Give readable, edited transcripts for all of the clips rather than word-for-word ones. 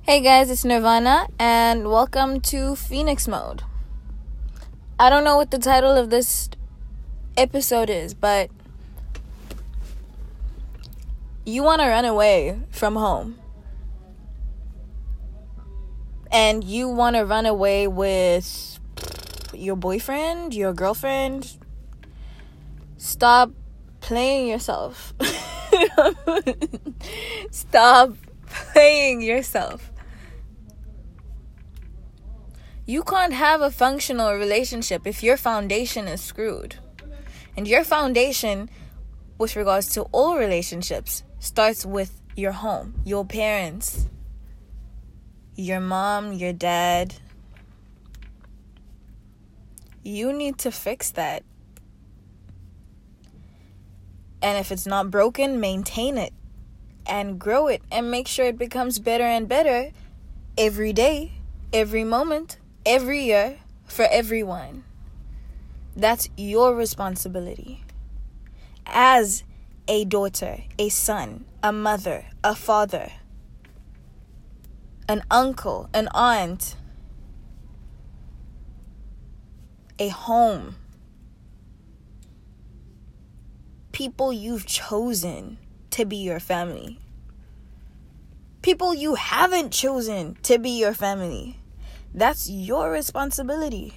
Hey guys, it's Nirvana, and welcome to Phoenix Mode. I don't know what the title of this episode is, but you want to run away from home. And you want to run away with your boyfriend, your girlfriend. Stop playing yourself. Stop playing yourself. You can't have a functional relationship if your foundation is screwed. And your foundation, with regards to all relationships, starts with your home, your parents, your mom, your dad. You need to fix that. And if it's not broken, maintain it and grow it and make sure it becomes better and better every day, every moment, every year, for everyone. That's your responsibility. As a daughter, a son, a mother, a father, an uncle, an aunt, a home. People you've chosen to be your family. People you haven't chosen to be your family. That's your responsibility.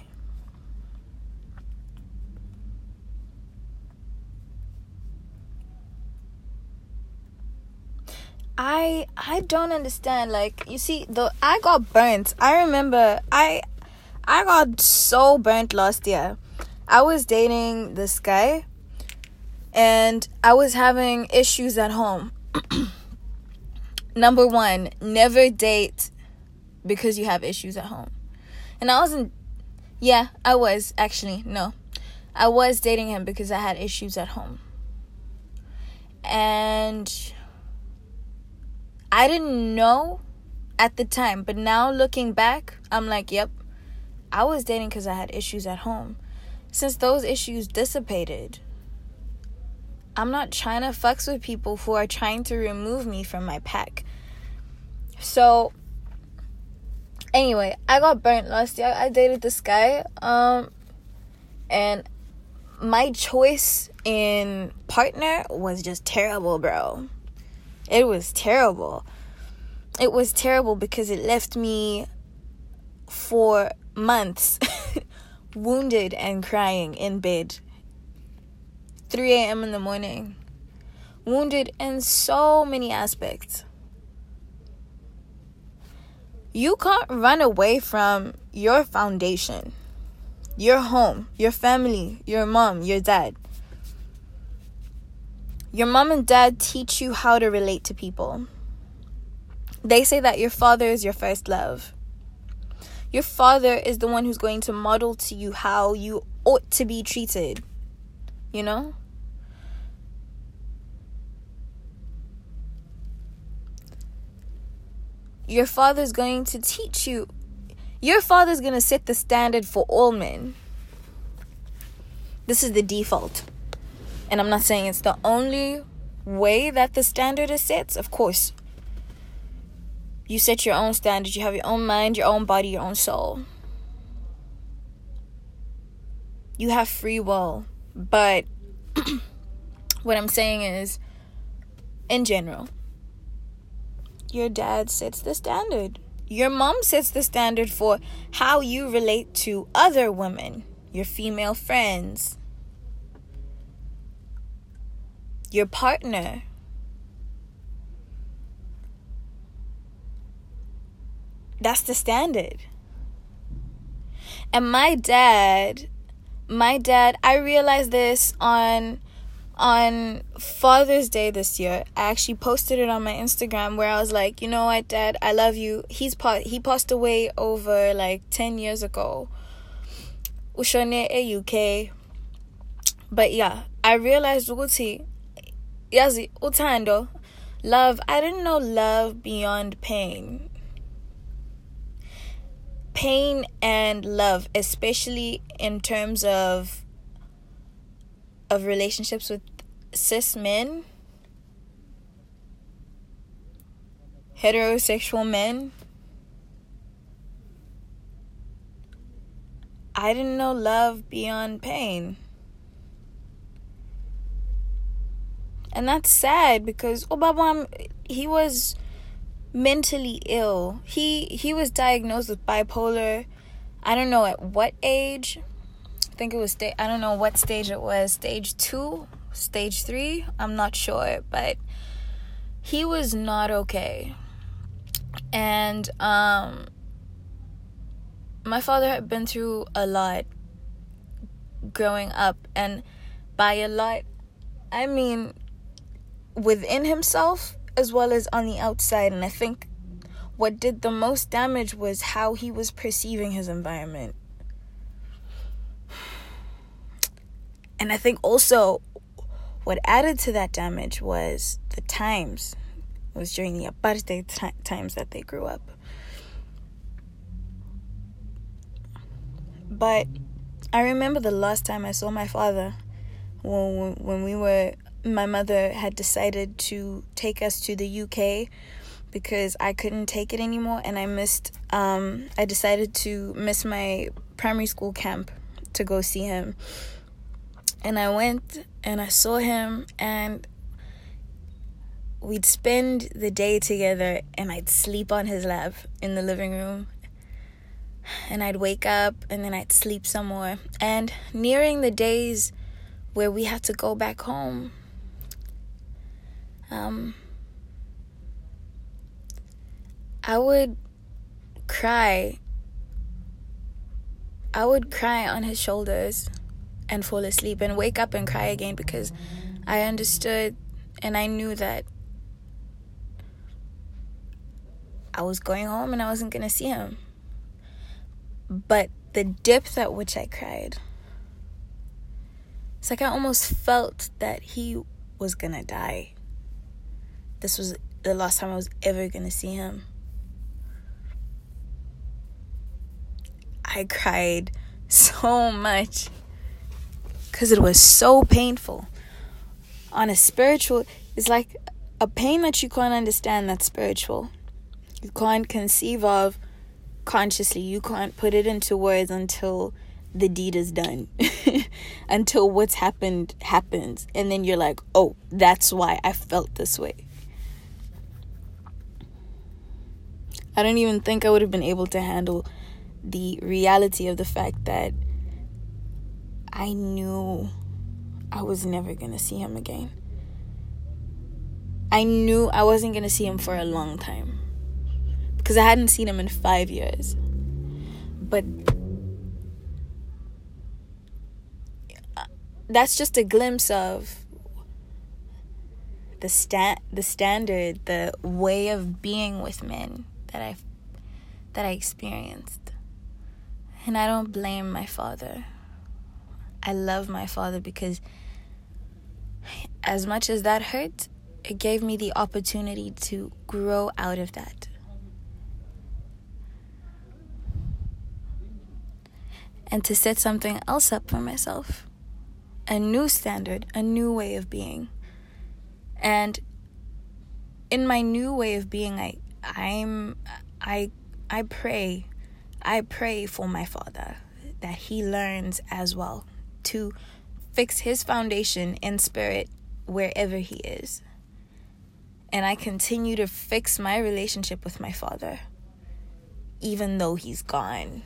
I don't understand. Like, you see, I got burnt. I remember I got so burnt last year. I was dating this guy and I was having issues at home. Number one, never date because you have issues at home. And I wasn't, I was dating him because I had issues at home. And I didn't know at the time, but now looking back, I'm like, yep, I was dating because I had issues at home. Since those issues dissipated, I'm not trying to fucks with people who are trying to remove me from my pack. So, anyway, I got burnt last year. I dated this guy, and my choice in partner was just terrible, bro. It was terrible. It was terrible because it left me for months wounded and crying in bed. 3 a.m. in the morning. Wounded in so many aspects. You can't run away from your foundation, your home, your family, your mom, your dad. Your mom and dad teach you how to relate to people. They say that your father is your first love. Your father is the one who's going to model to you how you ought to be treated. You know? Your father's going to teach you. Your father's going to set the standard for all men. This is the default. And I'm not saying it's the only way that the standard is set. Of course. You set your own standards. You have your own mind, your own body, your own soul. You have free will. But what I'm saying is, in general, your dad sets the standard. Your mom sets the standard for how you relate to other women, your female friends, your partner. That's the standard. And my dad, I realized this on Father's Day this year. I actually posted it on my Instagram where I was like, you know what, Dad, I love you. He passed away over like 10 years ago. Ushone UK. But yeah, I realized ukuthi yazi uthando, love. I didn't know love beyond pain. Pain and love, especially in terms of relationships with cis men, heterosexual men, I didn't know love beyond pain. And that's sad because Obama, he was mentally ill. He was diagnosed with bipolar. I don't know at what age. I think it was I don't know what stage it was. Stage 2, stage 3. I'm not sure, but he was not okay. And my father had been through a lot growing up, and by a lot, I mean within himself as well as on the outside. And I think what did the most damage was how he was perceiving his environment. And I think also what added to that damage was the times. It was during the apartheid times that they grew up. But I remember the last time I saw my father, when my mother had decided to take us to the UK because I couldn't take it anymore, and I decided to miss my primary school camp to go see him. And I went and I saw him, and we'd spend the day together, and I'd sleep on his lap in the living room. And I'd wake up, and then I'd sleep some more. And nearing the days where we had to go back home, I would cry. I would cry on his shoulders and fall asleep and wake up and cry again, because I understood and I knew that I was going home and I wasn't going to see him. But the depth at which I cried, it's like I almost felt that he was going to die. This was the last time I was ever going to see him. I cried so much because it was so painful. On a spiritual, it's like a pain that you can't understand, that's spiritual. You can't conceive of consciously. You can't put it into words until the deed is done. Until what's happened happens. And then you're like, oh, that's why I felt this way. I don't even think I would have been able to handle the reality of the fact that I knew I was never going to see him again. I knew I wasn't going to see him for a long time, because I hadn't seen him in 5 years. But that's just a glimpse of the standard, the way of being with men that I experienced. And I don't blame my father. I love my father, because as much as that hurt, it gave me the opportunity to grow out of that. And to set something else up for myself. A new standard, a new way of being. And in my new way of being, I pray for my father that he learns as well to fix his foundation in spirit wherever he is. And I continue to fix my relationship with my father, even though he's gone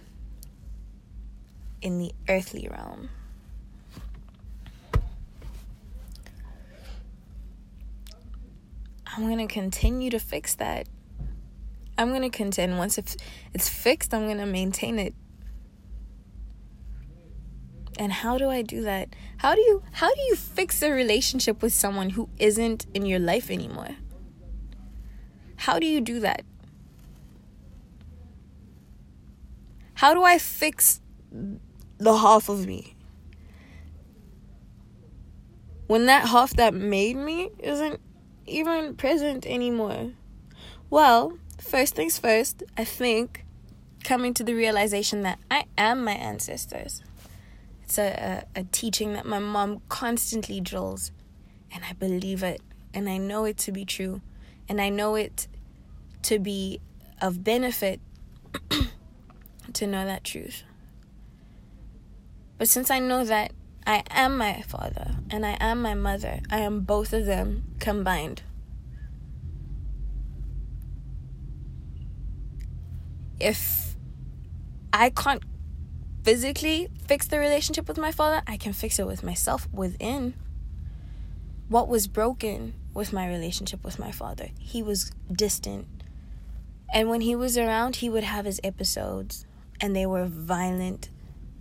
in the earthly realm. I'm going to continue to fix that. I'm going to contend. Once it's fixed, I'm going to maintain it. And how do I do that? How do you fix a relationship with someone who isn't in your life anymore? How do you do that? How do I fix the half of me when that half that made me isn't even present anymore? Well, first things first, I think coming to the realization that I am my ancestors. It's a teaching that my mom constantly drills, and I believe it, and I know it to be true, and I know it to be of benefit to know that truth. But since I know that I am my father and I am my mother, I am both of them combined. If I can't physically fix the relationship with my father, I can fix it with myself within. What was broken with my relationship with my father? He was distant. And when he was around, he would have his episodes, and they were violent.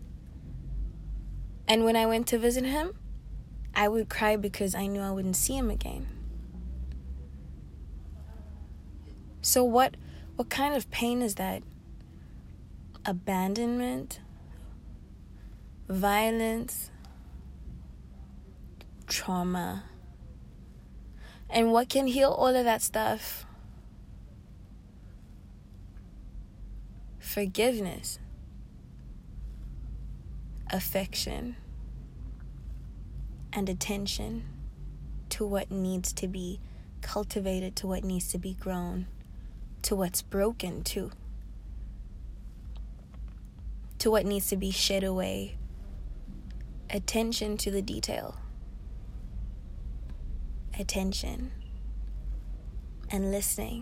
And when I went to visit him, I would cry because I knew I wouldn't see him again. So what kind of pain is that? Abandonment, violence, trauma. And what can heal all of that stuff? Forgiveness, affection, and attention to what needs to be cultivated, to what needs to be grown, to what's broken too, to what needs to be shed away. Attention to the detail. Attention and listening.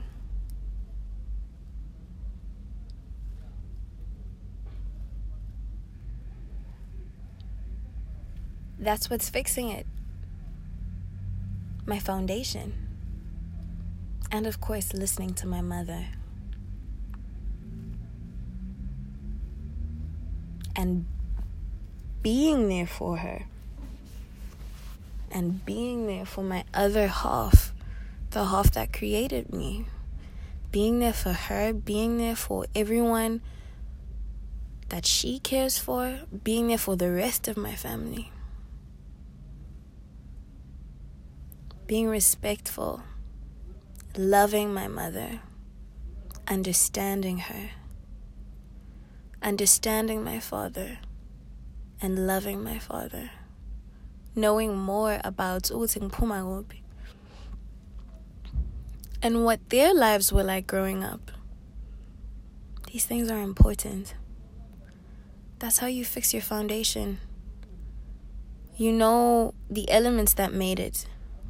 That's what's fixing it. My foundation. And of course, listening to my mother. And being there for her. And being there for my other half. The half that created me. Being there for her. Being there for everyone that she cares for. Being there for the rest of my family. Being respectful, loving my mother, understanding her, understanding my father, and loving my father, knowing more about Uting Pumagobi and what their lives were like growing up. These things are important. That's how you fix your foundation. You know the elements that made it.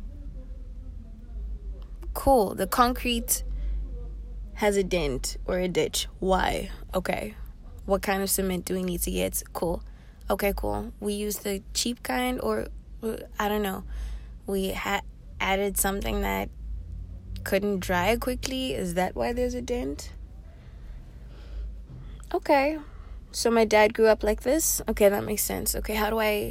Cool, the concrete has a dent or a ditch. Why? Okay. What kind of cement do we need to get? Cool. Okay, cool. We use the cheap kind, or I don't know. We added something that couldn't dry quickly. Is that why there's a dent? Okay. So my dad grew up like this? Okay, that makes sense. Okay, how do I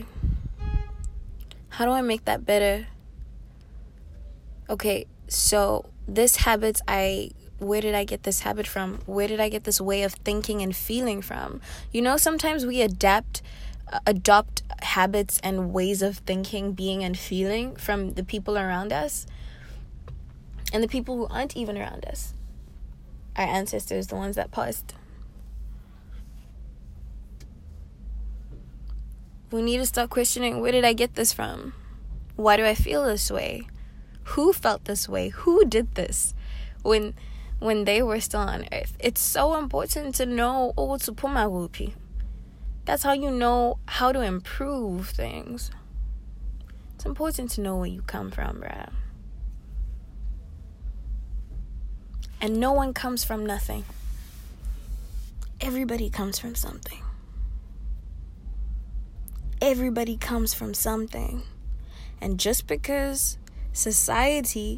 make that better? Okay, so this habit, where did I get this habit from? Where did I get this way of thinking and feeling from? You know, sometimes we adopt habits and ways of thinking, being, and feeling from the people around us and the people who aren't even around us. Our ancestors, the ones that passed. We need to start questioning, where did I get this from? Why do I feel this way? Who felt this way? Who did this when they were still on earth? It's so important to know Owotupumagupi. That's how you know how to improve things. It's important to know where you come from, bruh. And no one comes from nothing. Everybody comes from something. Everybody comes from something. And just because society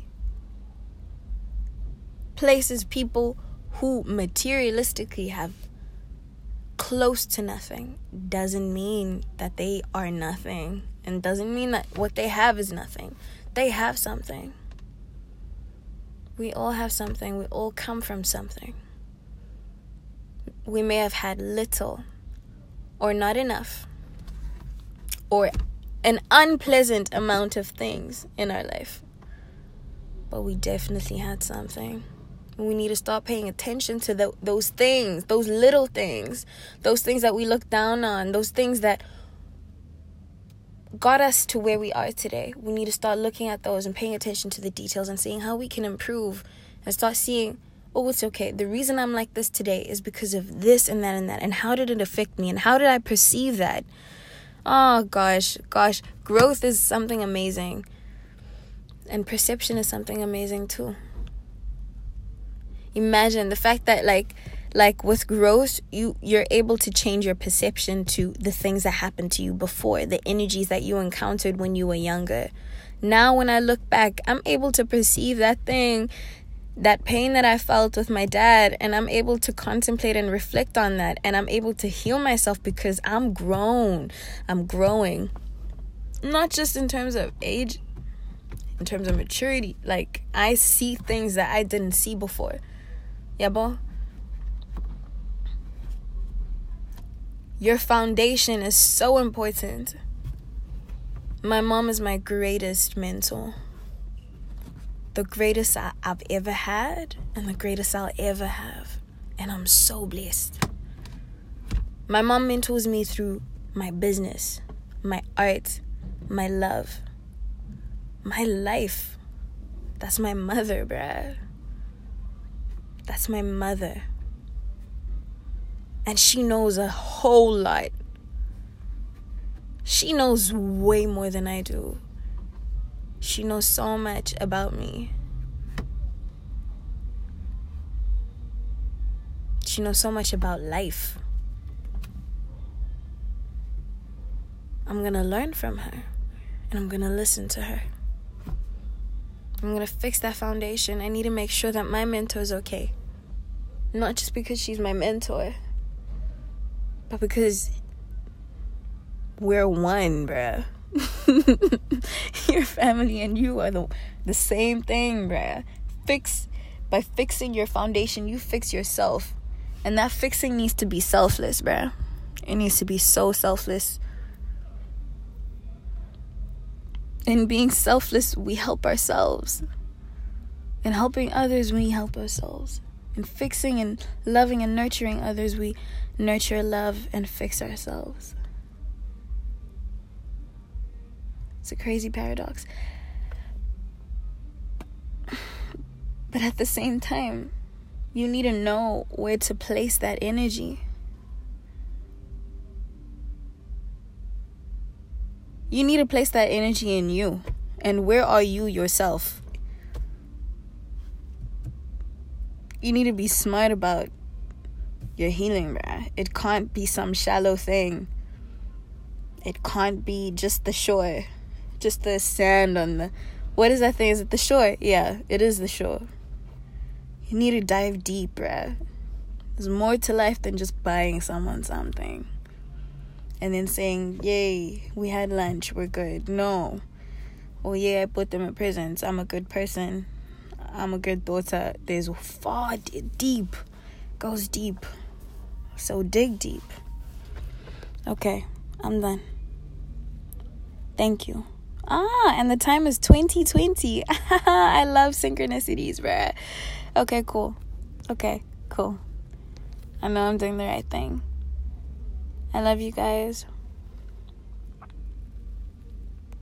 places people who materialistically have close to nothing doesn't mean that they are nothing, and doesn't mean that what they have is nothing. They have something. We all have something. We all come from something. We may have had little or not enough or an unpleasant amount of things in our life, but we definitely had something. We need to start paying attention to those things, those little things, those things that we look down on, those things that got us to where we are today. We need to start looking at those and paying attention to the details and seeing how we can improve, and start seeing, oh, it's okay. The reason I'm like this today is because of this and that and that. And how did it affect me? And how did I perceive that? Oh, gosh. Growth is something amazing. And perception is something amazing, too. Imagine the fact that, like with growth, you're able to change your perception to the things that happened to you before, the energies that you encountered when you were younger. Now, when I look back, I'm able to perceive that thing, that pain that I felt with my dad, and I'm able to contemplate and reflect on that, and I'm able to heal myself because I'm grown. I'm growing. Not just in terms of age, in terms of maturity. Like, I see things that I didn't see before. Yeah, boy. Your foundation is so important. My mom is my greatest mentor. The greatest I've ever had and the greatest I'll ever have. And I'm so blessed. My mom mentors me through my business, my art, my love, my life. That's my mother, bruh. That's my mother. And she knows a whole lot. She knows way more than I do. She knows so much about me. She knows so much about life. I'm gonna learn from her. And I'm gonna listen to her. I'm gonna fix that foundation. I need to make sure that my mentor's okay. Not just because she's my mentor, but because we're one, bruh. Your family and you are the same thing, bruh. By fixing your foundation, you fix yourself. And that fixing needs to be selfless, bruh. It needs to be so selfless. In being selfless, we help ourselves. In helping others, we help ourselves. In fixing and loving and nurturing others, we nurture, love, and fix ourselves. It's a crazy paradox. But at the same time, you need to know where to place that energy. You need to place that energy in you. And where are you yourself? You need to be smart about your healing, bruh. It can't be some shallow thing. It can't be just the shore. Just the sand on the... What is that thing? Is it the shore? Yeah, it is the shore. You need to dive deep, bruh. There's more to life than just buying someone something. And then saying, yay, we had lunch, we're good. No. Oh, yeah, I put them in prisons. I'm a good person. I'm a good daughter. There's far deep. Goes deep. So dig deep. Okay, I'm done. Thank you. And the time is 2020. I love synchronicities, bruh. Okay, cool. I know I'm doing the right thing. I love you guys.